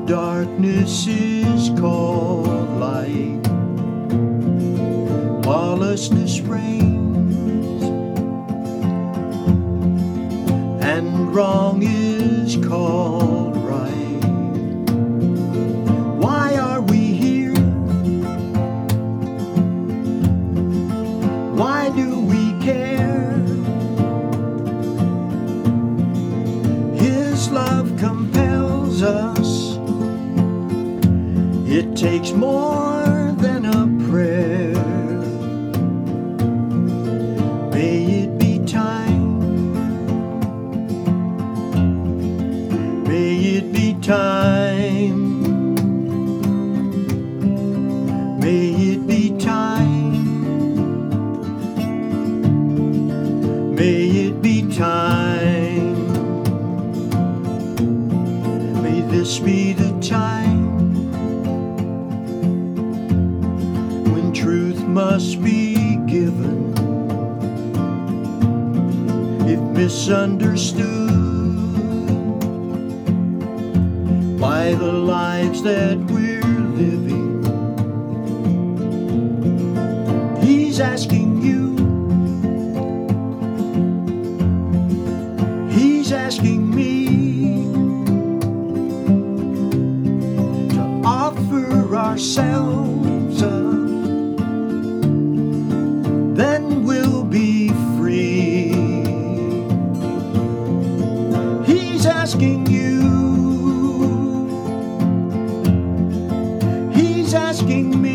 when darkness is called light, lawlessness reigns, and wrong is called right. Why are we here? Why do we care? His love compels us. It takes more than a prayer. May it be time. May it be time. May it be time. May it be time. May this be the time when truth must be given, if misunderstood by the lives that we're living. He's asking you, he's asking me to offer ourselves up, then we'll be free. He's asking you, he's asking me